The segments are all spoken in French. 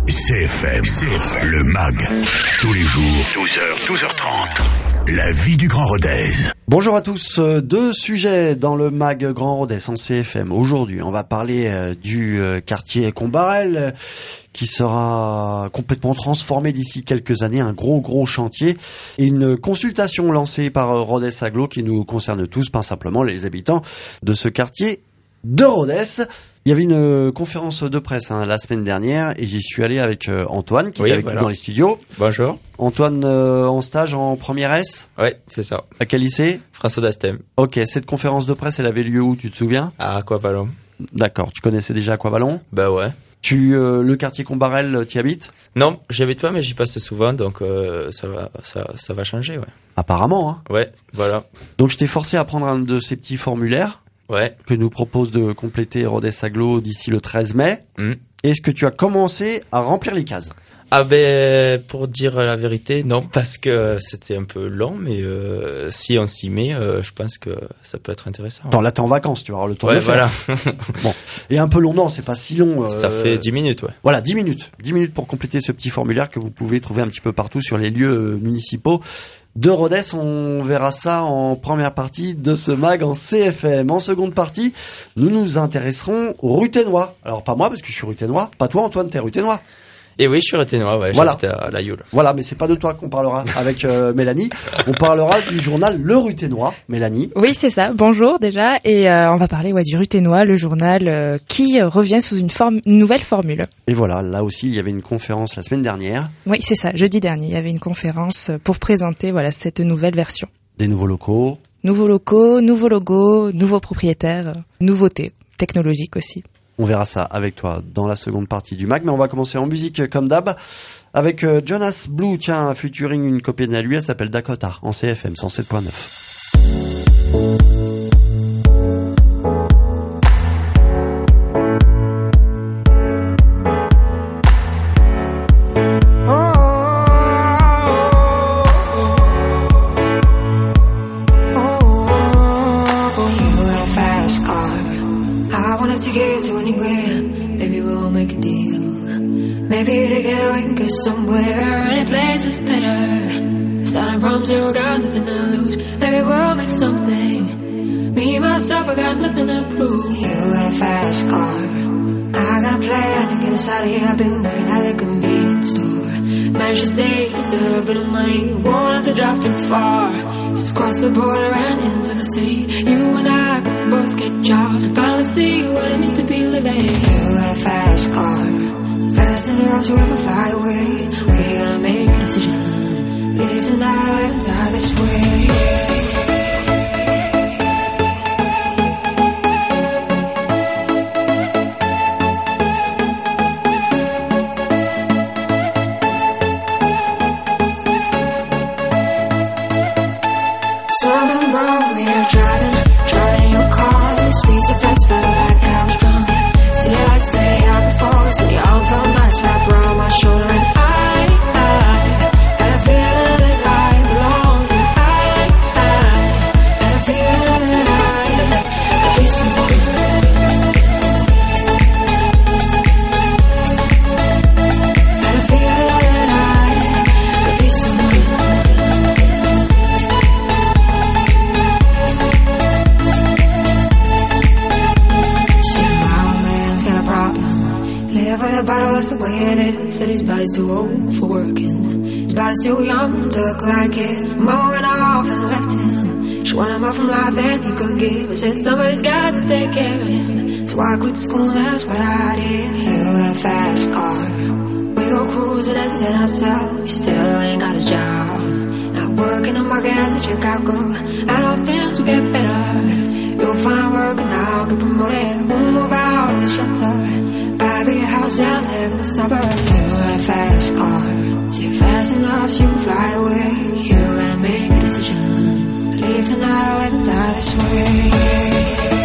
CFM, le MAG, tous les jours, 12h, 12h30, la vie du Grand Rodez. Bonjour à tous, deux sujets dans le MAG Grand Rodez en CFM. Aujourd'hui, on va parler du quartier Combarel qui sera complètement transformé d'ici quelques années, un gros chantier et une consultation lancée par Rodez Agglo qui nous concerne tous, pas simplement les habitants de ce quartier de Rodez. Il y avait une conférence de presse la semaine dernière et j'y suis allé avec Antoine qui est avec nous dans les studios. Bonjour. Antoine en stage en première S. Ouais, c'est ça. À quel lycée? François d'Astem. Ok, cette conférence de presse, elle avait lieu où, tu te souviens? À Aquavalon. D'accord, tu connaissais déjà Aquavalon? Bah ouais. Le quartier Combarel, t'y habites? Non, j'y habite pas mais j'y passe souvent donc ça va changer, ouais. Apparemment, hein. Ouais, voilà. Donc je t'ai forcé à prendre un de ces petits formulaires. Ouais. Que nous propose de compléter Rodez Agglo d'ici le 13 mai. Est-ce que tu as commencé à remplir les cases? Ah ben, pour dire la vérité, non, parce que c'était un peu long, mais si on s'y met, je pense que ça peut être intéressant. Attends, là t'es en vacances, tu vas avoir le temps de le faire. Voilà. Bon. Et un peu long, non, c'est pas si long. Ça fait 10 minutes, ouais. Voilà, 10 minutes. 10 minutes pour compléter ce petit formulaire que vous pouvez trouver un petit peu partout sur les lieux municipaux de Rodez. On verra ça en première partie de ce MAG en CFM. En seconde partie, nous nous intéresserons aux Ruthénois. Alors pas moi parce que je suis Ruthénois, pas toi Antoine, t'es Ruthénois. Et oui, je suis Ruthénois, ouais, voilà. J'habite à La Youle. Voilà, mais c'est pas de toi qu'on parlera avec Mélanie. On parlera du journal Le Ruthénois, Mélanie. Oui, c'est ça. Bonjour déjà, et on va parler du Ruthénois, le journal qui revient sous une nouvelle formule. Et voilà, là aussi, il y avait une conférence la semaine dernière. Oui, c'est ça. Jeudi dernier, il y avait une conférence pour présenter cette nouvelle version. Des nouveaux locaux. Nouveaux locaux, nouveaux logos, nouveaux propriétaires, nouveautés technologiques aussi. On verra ça avec toi dans la seconde partie du MAG, mais on va commencer en musique comme d'hab avec Jonas Blue, tiens, featuring une copine à lui, elle s'appelle Dakota, en CFM 107.9. Maybe together we can go somewhere, any place is better. Starting from zero, got nothing to lose. Maybe we'll make something. Me, myself, I got nothing to prove. You got a fast car, I got a plan to get us out of here. I've been working at the convenience store. Managed to save just a little bit of money, won't have to drive too far. Just cross the border and into the city. You and I could both get jobs and finally see what it means to be living. You got a fast car, fast enough so we can fly away. We gotta make a decision. Live tonight and die this way. Something wrong, we are driving your car. Speed so fast, felt like I was drunk. Still I'd say I before, so the arm felt nice wrapped around my shoulder. And I had a feeling that I belonged. And I had a feeling that I could be someone. Had a feeling that I could be someone. Live with a bottle, that's the way it is. Said his body's too old for working. His body's too young to look like his. Mom went off and left him. She wanted more from life than he could give. I said somebody's got to take care of him. So I quit school, that's what I did. You got a fast car, we go cruising and set ourselves. You still ain't got a job, not working the market as a Chicago. And all things will get better. You'll find work and I'll get promoted. We'll move out of the shelter, buy a big house and live in the suburbs. You got a fast car, say fast enough so you can fly away. You gotta make a decision. Leave tonight or let me die this way.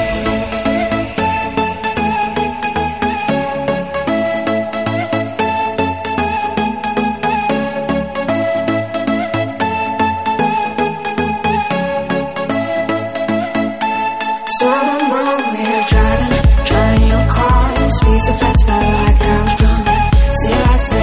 Something wrong, we are driving your car. Speed so fast, felt like I was drunk. Still I'd say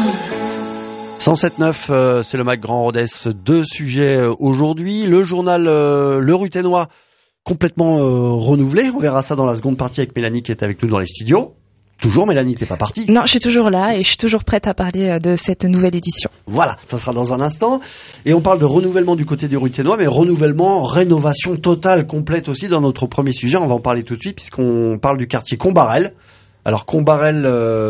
107.9, c'est le Mac Grand Rodez. Deux sujets aujourd'hui. Le journal Le Ruténois, complètement renouvelé. On verra ça dans la seconde partie avec Mélanie qui est avec nous dans les studios. Toujours, Mélanie, t'es pas partie. Non, je suis toujours là et je suis toujours prête à parler de cette nouvelle édition. Voilà, ça sera dans un instant. Et on parle de renouvellement du côté du Ruténois, mais renouvellement, rénovation totale, complète aussi dans notre premier sujet. On va en parler tout de suite puisqu'on parle du quartier Combarel. Alors Combarel,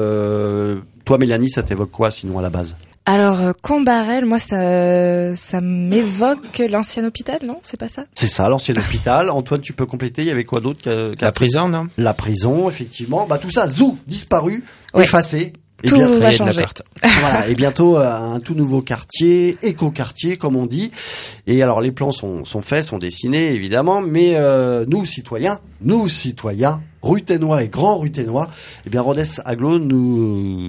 toi Mélanie, ça t'évoque quoi sinon à la base ? Alors, Combarel, moi, ça m'évoque l'ancien hôpital, non? C'est pas ça? C'est ça, l'ancien hôpital. Antoine, tu peux compléter? Il y avait quoi d'autre? La prison, non? La prison, effectivement. Bah, tout ça, disparu, ouais. Effacé. Et tout bien, va changer. Voilà. Et bientôt, un tout nouveau quartier, éco-quartier, comme on dit. Et alors, les plans sont faits, sont dessinés, évidemment. Mais, nous, citoyens, Ruténois et Grand Ruténois, eh bien Rodez Aglo nous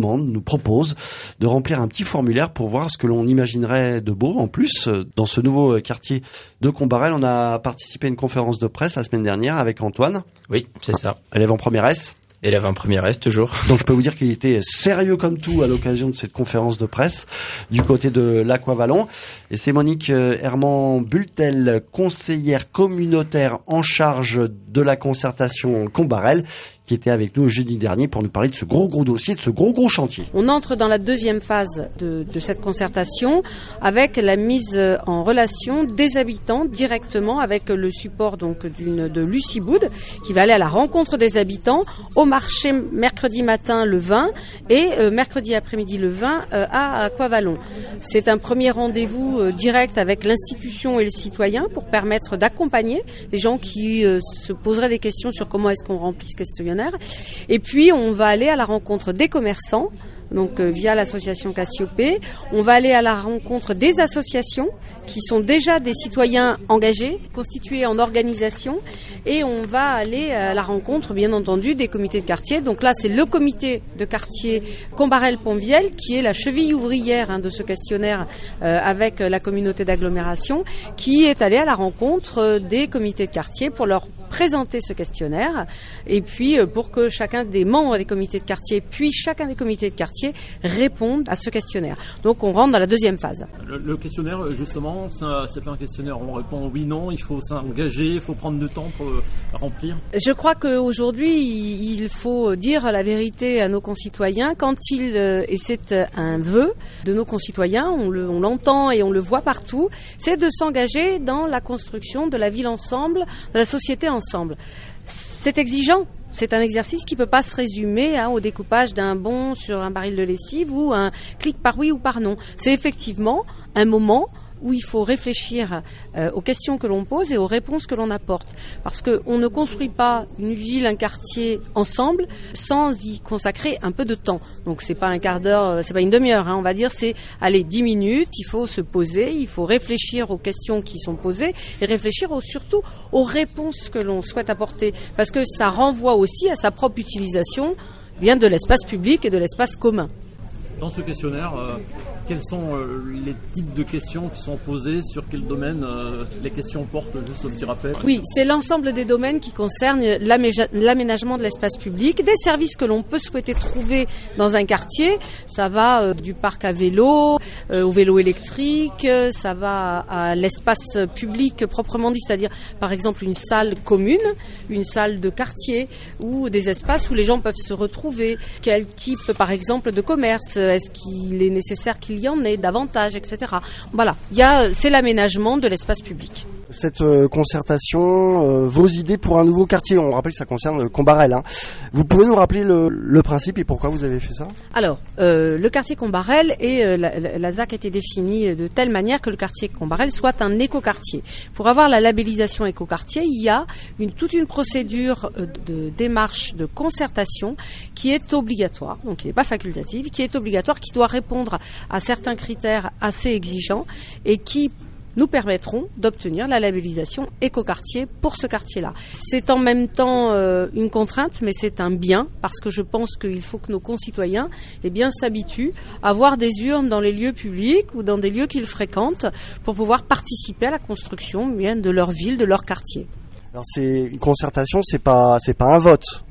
propose de remplir un petit formulaire pour voir ce que l'on imaginerait de beau. En plus, dans ce nouveau quartier de Combarel, on a participé à une conférence de presse la semaine dernière avec Antoine. Oui, c'est ça. Élève en première S. Élève en première S, toujours. Donc je peux vous dire qu'il était sérieux comme tout à l'occasion de cette conférence de presse du côté de l'Aquavalon. Et c'est Monique Herman-Bultel, conseillère communautaire en charge de la concertation Combarel, qui était avec nous jeudi dernier pour nous parler de ce gros dossier, de ce gros chantier. On entre dans la deuxième phase de cette concertation avec la mise en relation des habitants directement avec le support donc de Lucie Boud qui va aller à la rencontre des habitants au marché mercredi matin le 20 et mercredi après-midi le 20 à Aquavalon. C'est un premier rendez-vous direct avec l'institution et le citoyen pour permettre d'accompagner les gens qui se poseraient des questions sur comment est-ce qu'on remplit ce questionnaire. Et puis on va aller à la rencontre des commerçants, donc via l'association Cassiopée. On va aller à la rencontre des associations qui sont déjà des citoyens engagés, constitués en organisation, et on va aller à la rencontre, bien entendu, des comités de quartier. Donc là, c'est le comité de quartier Combarel-Pontvielle qui est la cheville ouvrière de ce questionnaire avec la communauté d'agglomération, qui est allé à la rencontre des comités de quartier pour leur présenter ce questionnaire et puis pour que chacun des membres des comités de quartier puis chacun des comités de quartier répondent à ce questionnaire. Donc on rentre dans la deuxième phase. Le questionnaire, justement, c'est pas un questionnaire où on répond oui, non, il faut s'engager, il faut prendre du temps pour remplir. Je crois qu'aujourd'hui, il faut dire la vérité à nos concitoyens quand et c'est un vœu de nos concitoyens, on l'entend et on le voit partout, c'est de s'engager dans la construction de la ville ensemble, de la société ensemble. C'est exigeant. C'est un exercice qui peut pas se résumer au découpage d'un bon sur un baril de lessive ou un clic par oui ou par non. C'est effectivement un moment où il faut réfléchir aux questions que l'on pose et aux réponses que l'on apporte. Parce qu'on ne construit pas une ville, un quartier ensemble sans y consacrer un peu de temps. Donc c'est pas un quart d'heure, c'est pas une demi-heure, on va dire, c'est 10 minutes, il faut se poser, il faut réfléchir aux questions qui sont posées et réfléchir surtout aux réponses que l'on souhaite apporter. Parce que ça renvoie aussi à sa propre utilisation bien de l'espace public et de l'espace commun. Dans ce questionnaire, quels sont les types de questions qui sont posées, sur quel domaine les questions portent, juste un petit rappel? Oui, c'est l'ensemble des domaines qui concernent l'aménagement de l'espace public, des services que l'on peut souhaiter trouver dans un quartier. Ça va du parc à vélo, au vélo électrique, ça va à l'espace public proprement dit, c'est-à-dire par exemple une salle commune, une salle de quartier ou des espaces où les gens peuvent se retrouver. Quel type par exemple de commerce? Est-ce qu'il est nécessaire qu'il y en ait davantage, etc. Voilà, c'est l'aménagement de l'espace public. Cette concertation, vos idées pour un nouveau quartier, on rappelle que ça concerne Combarel. Vous pouvez nous rappeler le principe et pourquoi vous avez fait ça? Alors, le quartier Combarel et la ZAC a été définie de telle manière que le quartier Combarel soit un écoquartier. Pour avoir la labellisation écoquartier, il y a toute une procédure de démarche de concertation qui est obligatoire, donc qui n'est pas facultative, qui est obligatoire, qui doit répondre à certains critères assez exigeants et qui nous permettront d'obtenir la labellisation écoquartier pour ce quartier-là. C'est en même temps une contrainte, mais c'est un bien, parce que je pense qu'il faut que nos concitoyens s'habituent à avoir des urnes dans les lieux publics ou dans des lieux qu'ils fréquentent pour pouvoir participer à la construction de leur ville, de leur quartier. Alors c'est une concertation, c'est pas un vote.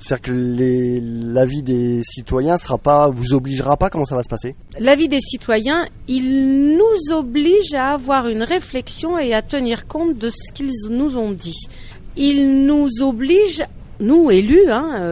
C'est-à-dire que l'avis des citoyens vous obligera pas, comment ça va se passer? L'avis des citoyens, il nous oblige à avoir une réflexion et à tenir compte de ce qu'ils nous ont dit. Il nous oblige, nous élus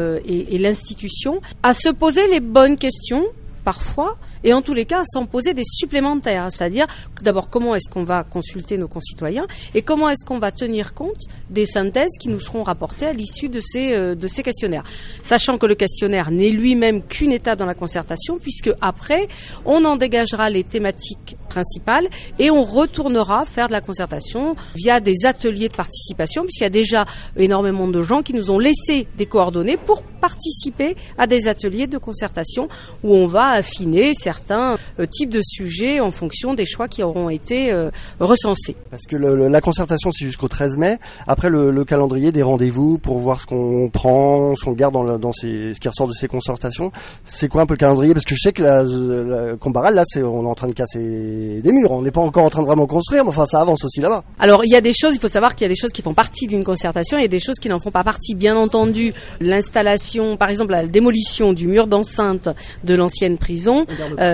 et l'institution, à se poser les bonnes questions, parfois, et en tous les cas à s'en poser des supplémentaires, c'est-à-dire d'abord comment est-ce qu'on va consulter nos concitoyens et comment est-ce qu'on va tenir compte des synthèses qui nous seront rapportées à l'issue de ces questionnaires, sachant que le questionnaire n'est lui-même qu'une étape dans la concertation, puisque après on en dégagera les thématiques principales et on retournera faire de la concertation via des ateliers de participation, puisqu'il y a déjà énormément de gens qui nous ont laissé des coordonnées pour participer à des ateliers de concertation où on va affiner certains types de sujets en fonction des choix qui auront été recensés. Parce que la concertation, c'est jusqu'au 13 mai. Après, le calendrier des rendez-vous pour voir ce qu'on prend, ce qu'on garde dans ce qui ressort de ces concertations. C'est quoi un peu le calendrier? Parce que je sais que la Combarel, là, on est en train de casser des murs. On n'est pas encore en train de vraiment construire, mais enfin, ça avance aussi là-bas. Alors, il faut savoir qu'il y a des choses qui font partie d'une concertation et des choses qui n'en font pas partie. Bien entendu, l'installation, par exemple, la démolition du mur d'enceinte de l'ancienne prison,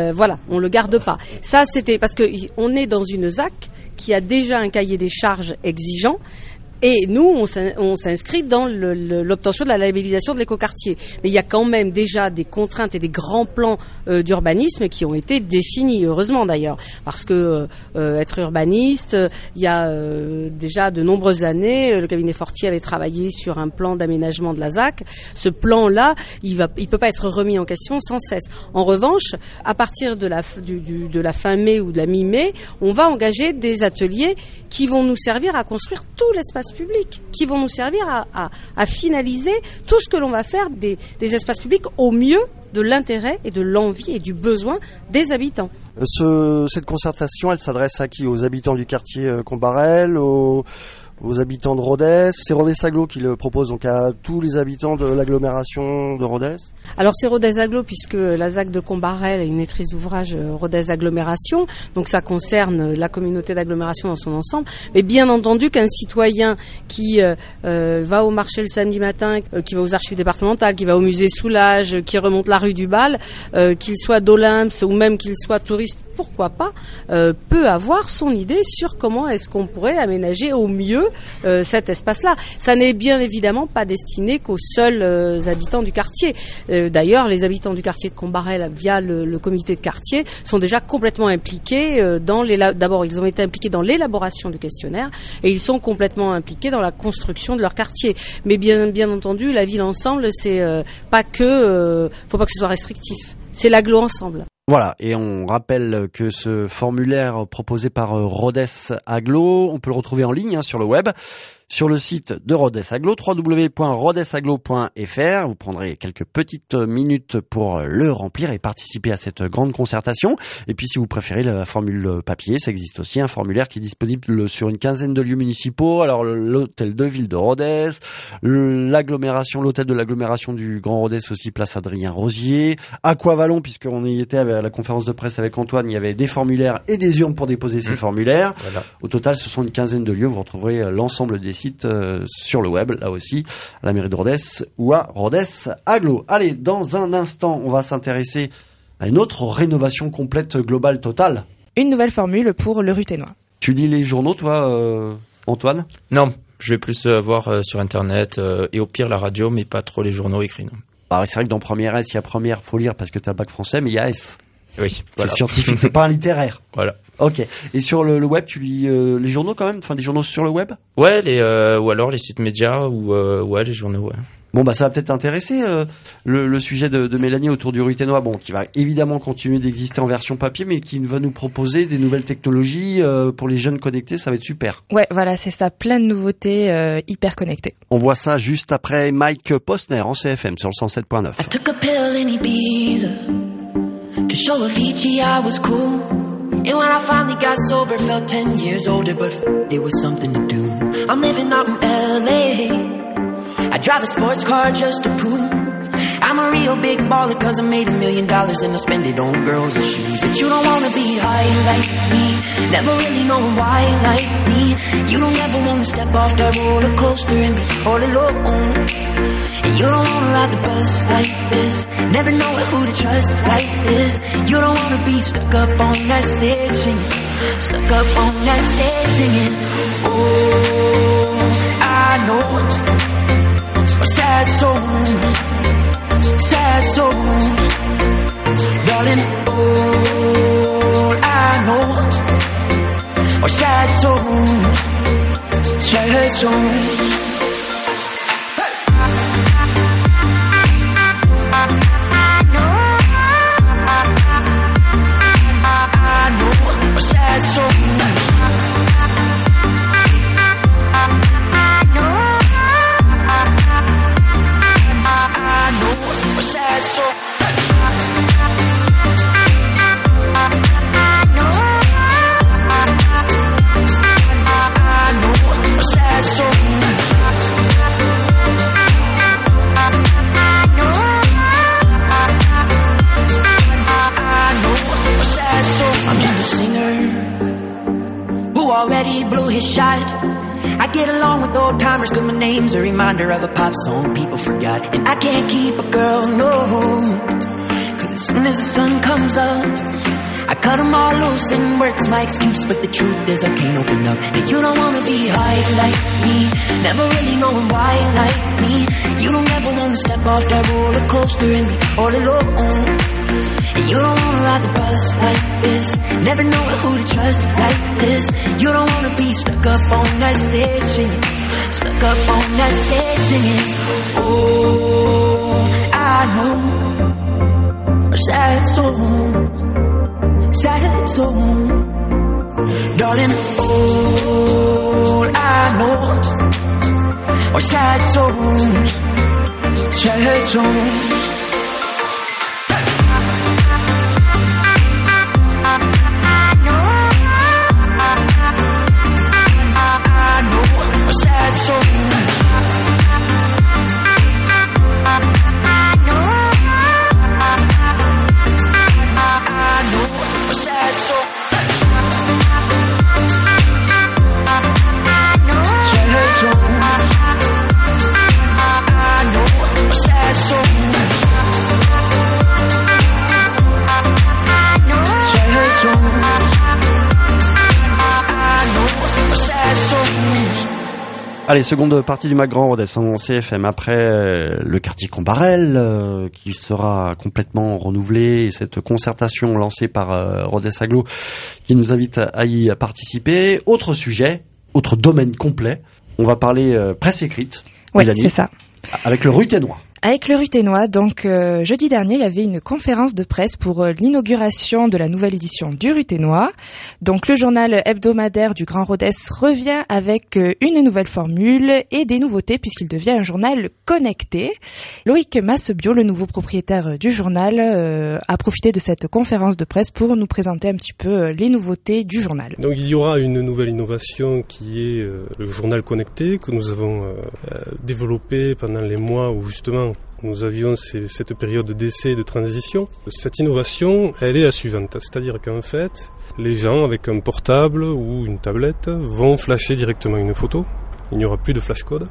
on le garde pas. Ça, c'était parce que on est dans une ZAC qui a déjà un cahier des charges exigeant. Et nous, on s'inscrit dans l'obtention de la labellisation de l'écoquartier. Mais il y a quand même déjà des contraintes et des grands plans d'urbanisme qui ont été définis, heureusement d'ailleurs. Parce que être urbaniste, il y a déjà de nombreuses années, le cabinet Fortier avait travaillé sur un plan d'aménagement de la ZAC. Ce plan-là, il peut pas être remis en question sans cesse. En revanche, à partir de la fin mai ou de la mi-mai, on va engager des ateliers qui vont nous servir à construire tout l'espace public, qui vont nous servir à finaliser tout ce que l'on va faire des espaces publics au mieux de l'intérêt et de l'envie et du besoin des habitants. Cette concertation, elle s'adresse à qui? Aux habitants du quartier Combarel, aux habitants de Rodez? C'est Rodez Agglo qui le propose, donc à tous les habitants de l'agglomération de Rodez? Alors c'est Rodez Agglo, puisque la ZAC de Combarel est une maîtrise d'ouvrage Rodez Agglomération, donc ça concerne la communauté d'agglomération dans son ensemble. Mais bien entendu qu'un citoyen qui va au marché le samedi matin, qui va aux archives départementales, qui va au musée Soulage, qui remonte la rue du Bal, qu'il soit d'Olympe ou même qu'il soit touriste, pourquoi pas, peut avoir son idée sur comment est-ce qu'on pourrait aménager au mieux cet espace-là. Ça n'est bien évidemment pas destiné qu'aux seuls habitants du quartier. D'ailleurs, les habitants du quartier de Combarel, via le comité de quartier, sont déjà complètement impliqués d'abord, ils ont été impliqués dans l'élaboration du questionnaire et ils sont complètement impliqués dans la construction de leur quartier. Mais bien entendu, la ville ensemble, c'est pas que, faut pas que ce soit restrictif. C'est l'agglo ensemble. Voilà, et on rappelle que ce formulaire proposé par Rodez Agglo, on peut le retrouver en ligne sur le web, sur le site de Rodez Agglo, www.rodezaglo.fr. Vous prendrez quelques petites minutes pour le remplir et participer à cette grande concertation. Et puis si vous préférez la formule papier, ça existe aussi, un formulaire qui est disponible sur une quinzaine de lieux municipaux. Alors l'hôtel de ville de Rodez, l'hôtel de l'agglomération du Grand Rodez aussi, place Adrien Rosier, Aquavalon, puisqu'on y était à la conférence de presse avec Antoine, il y avait des formulaires et des urnes pour déposer ces formulaires. Voilà. Au total, ce sont une quinzaine de lieux. Vous retrouverez l'ensemble des sites sur le web, là aussi, à la mairie de Rodez ou à Rodez Agglo. Allez, dans un instant, on va s'intéresser à une autre rénovation complète, globale, totale. Une nouvelle formule pour le Ruténois. Tu lis les journaux, toi, Antoine? Non, je vais plus voir sur Internet et au pire la radio, mais pas trop les journaux écrits. Non. Ah, c'est vrai que dans Première S, il y a Première, faut lire parce que t'as le bac français, mais il y a S. Oui, voilà. C'est scientifique, c'est pas un littéraire. Voilà. Ok. Et sur le web, tu lis les journaux quand même? Enfin, des journaux sur le web? Ouais, ou alors les sites médias ou les journaux, ouais. Bon, bah ça va peut-être intéresser le sujet de Mélanie autour du Ruténois, qui va évidemment continuer d'exister en version papier, mais qui va nous proposer des nouvelles technologies pour les jeunes connectés. Ça va être super. Ouais, voilà, c'est ça, plein de nouveautés hyper connectées. On voit ça juste après Mike Posner en CFM sur le 107.9. I took a pill in Ibiza to show Avicii I was cool. And when I finally got sober, felt 10 years older, but it was something to do. I'm living out in LA. I drive a sports car just to prove I'm a real big baller, cause I made $1 million and I spend it on girls and shoes. But you don't wanna be high like me, never really know why like me. You don't ever wanna step off that roller coaster and be all alone. And You don't wanna ride the bus like this, never know who to trust like this. You don't wanna be stuck up on that stage singing, stuck up on that stage singing. Oh, I know a sad soul, darling. All I know are sad souls. Sad soul. Already blew his shot. I get along with old timers cause my name's a reminder of a pop song people forgot. And I can't keep a girl, no, cause as soon as the sun comes up, I cut them all loose and work's my excuse. But the truth is I can't open up. And you don't wanna be high like me, never really knowing why like me. You don't ever wanna step off that roller coaster and be all alone. And you don't wanna ride the bus like this, never know who to trust like this. You don't wanna be stuck up on that stage singing, stuck up on that stage singing. Oh, I know a sad soul, darling. All I know are sad souls. Allez, seconde partie du Mag Grand Rodez en CFM. Après le quartier Combarel qui sera complètement renouvelé et cette concertation lancée par Rodez Aglo qui nous invite à y participer. Autre sujet, autre domaine complet. On va parler presse écrite. Oui, c'est ça. Avec le Ruténois. Avec le Ruténois, donc jeudi dernier, il y avait une conférence de presse pour l'inauguration de la nouvelle édition du Ruténois. Donc le journal hebdomadaire du Grand Rodez revient avec une nouvelle formule et des nouveautés puisqu'il devient un journal connecté. Loïc Massebio, le nouveau propriétaire du journal, a profité de cette conférence de presse pour nous présenter un petit peu les nouveautés du journal. Donc il y aura une nouvelle innovation qui est le journal connecté que nous avons développé pendant les mois où justement nous avions cette période d'essai et de transition. Cette innovation, elle est la suivante, c'est-à-dire qu'en fait, les gens avec un portable ou une tablette vont flasher directement une photo, il n'y aura plus de flashcode,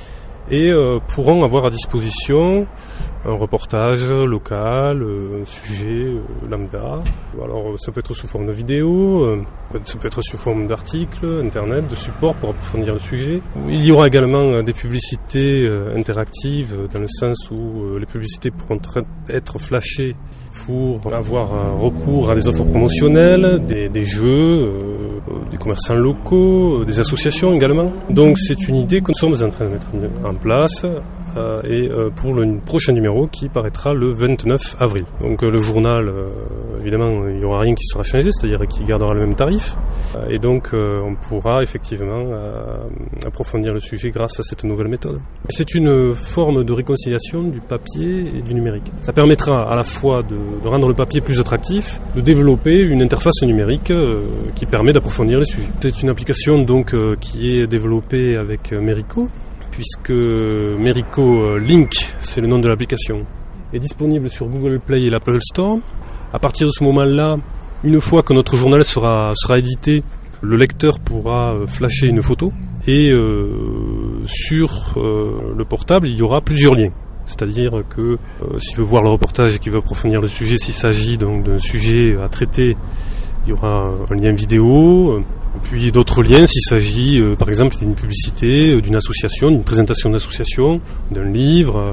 et pourront avoir à disposition un reportage local, un sujet lambda. Alors ça peut être sous forme de vidéo, ça peut être sous forme d'articles, internet, de support pour approfondir le sujet. Il y aura également des publicités interactives dans le sens où les publicités pourront être flashées pour avoir recours à des offres promotionnelles, des jeux, des commerçants locaux, des associations également. Donc c'est une idée que nous sommes en train de mettre en place et pour le prochain numéro qui paraîtra le 29 avril. Donc le journal, évidemment, il n'y aura rien qui sera changé, c'est-à-dire qu'il gardera le même tarif. Et donc on pourra effectivement approfondir le sujet grâce à cette nouvelle méthode. C'est une forme de réconciliation du papier et du numérique. Ça permettra à la fois de rendre le papier plus attractif, de développer une interface numérique qui permet d'approfondir les sujets. C'est une application donc qui est développée avec Merico, puisque Merico Link, c'est le nom de l'application, est disponible sur Google Play et l'Apple Store. À partir de ce moment-là, une fois que notre journal sera édité, le lecteur pourra flasher une photo et sur le portable, il y aura plusieurs liens. C'est-à-dire que s'il veut voir le reportage et qu'il veut approfondir le sujet, s'il s'agit donc d'un sujet à traiter, il y aura un lien vidéo, puis d'autres liens s'il s'agit par exemple d'une publicité, d'une association, d'une présentation d'association, d'un livre,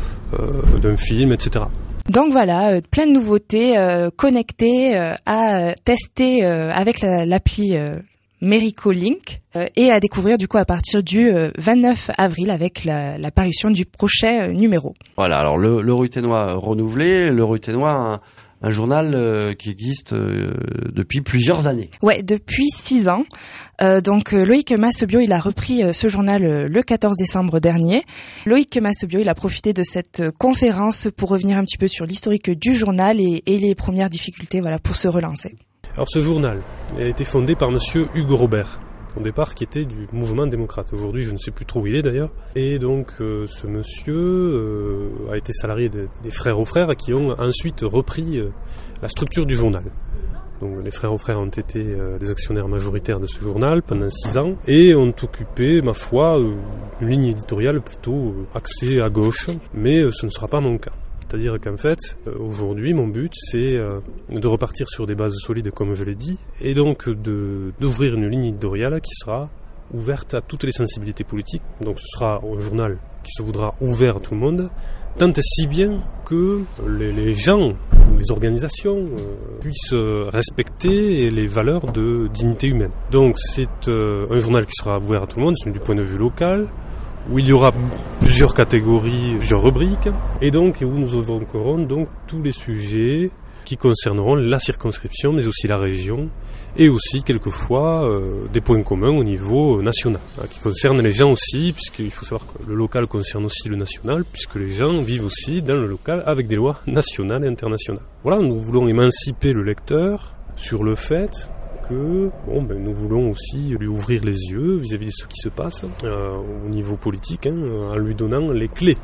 d'un film, etc. Donc voilà, plein de nouveautés connectées à tester avec l'appli Merico Link et à découvrir du coup à partir du 29 avril avec la parution du prochain numéro. Voilà, alors le Ruténois renouvelé, le Ruténois un journal qui existe depuis plusieurs années. Ouais, depuis 6 ans. Donc Loïc Massebio, il a repris ce journal le 14 décembre dernier. Loïc Massebio, il a profité de cette conférence pour revenir un petit peu sur l'historique du journal et les premières difficultés, voilà, pour se relancer. Alors ce journal a été fondé par monsieur Hugues Robert, au départ qui était du mouvement démocrate. Aujourd'hui, je ne sais plus trop où il est d'ailleurs. Et donc ce monsieur a été salarié des Frères aux Frères qui ont ensuite repris la structure du journal. Donc les Frères aux Frères ont été des actionnaires majoritaires de ce journal pendant 6 ans et ont occupé, ma foi, une ligne éditoriale plutôt axée à gauche, mais ce ne sera pas mon cas. C'est-à-dire qu'en fait, aujourd'hui, mon but, c'est de repartir sur des bases solides, comme je l'ai dit, et donc d'ouvrir une ligne éditoriale qui sera ouverte à toutes les sensibilités politiques. Donc ce sera un journal qui se voudra ouvert à tout le monde, tant et si bien que les gens, les organisations puissent respecter les valeurs de dignité humaine. Donc c'est un journal qui sera ouvert à tout le monde, du point de vue local, où il y aura plusieurs catégories, plusieurs rubriques, et donc où nous évoquerons donc tous les sujets qui concerneront la circonscription, mais aussi la région, et aussi quelquefois des points communs au niveau national, qui concernent les gens aussi, puisqu'il faut savoir que le local concerne aussi le national, puisque les gens vivent aussi dans le local avec des lois nationales et internationales. Voilà, nous voulons émanciper le lecteur sur le fait que nous voulons aussi lui ouvrir les yeux vis-à-vis de ce qui se passe au niveau politique, en lui donnant les clés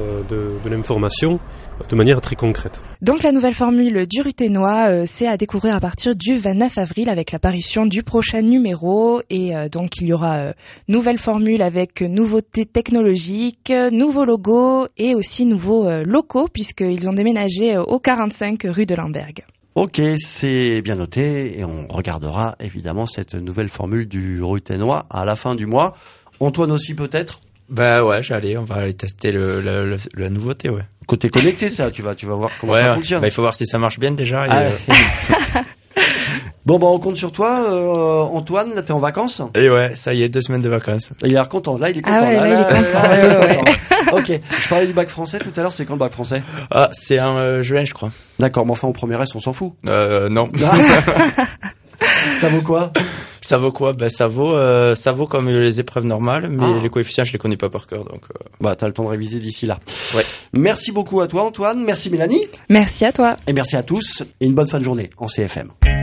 de l'information de manière très concrète. Donc la nouvelle formule du Ruténois, c'est à découvrir à partir du 29 avril avec la parution du prochain numéro et donc il y aura nouvelle formule avec nouveautés technologiques, nouveaux logos et aussi nouveaux locaux puisqu'ils ont déménagé au 45 rue de Lemberg. Ok, c'est bien noté et on regardera évidemment cette nouvelle formule du Ruténois à la fin du mois. Antoine aussi peut-être ? Bah ouais, on va aller tester la nouveauté, ouais. Côté connecté, ça, tu vas voir comment ça fonctionne. Bah, il faut voir si ça marche bien déjà. Bon, on compte sur toi, Antoine, là t'es en vacances ? Et ouais, ça y est, 2 semaines de vacances. Il a l'air content, là il est content. Ah ouais, là, il est content. Ok, je parlais du bac français tout à l'heure, c'est quand le bac français ? Ah, c'est en juin, je crois. D'accord, mais enfin au premier reste, on s'en fout. Non. Ça vaut quoi ? Ça vaut quoi ? Ben ça vaut comme les épreuves normales, mais les coefficients je les connais pas par cœur, donc. T'as le temps de réviser d'ici là. Ouais. Merci beaucoup à toi Antoine, merci Mélanie. Merci à toi. Et merci à tous et une bonne fin de journée en CFM.